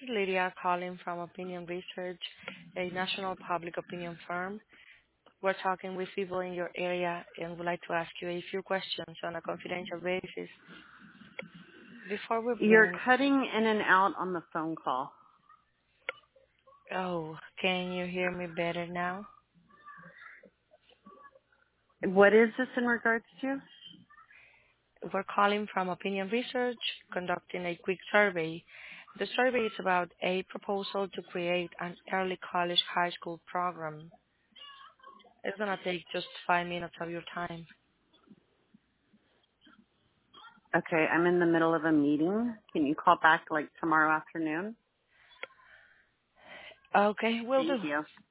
is Lydia calling from Opinion Research, a national public opinion firm. We're talking with people in your area and would like to ask you a few questions on a confidential basis. Before we You're begin, cutting in and out on the phone call. can you hear me better now? What is this in regards to? We're calling from Opinion Research, conducting a quick survey. The survey is about a proposal to create an early college high school program. It's going to take just 5 minutes of your time. Okay, I'm in the middle of a meeting. Can you call back like tomorrow afternoon? Okay, will Thank do. you.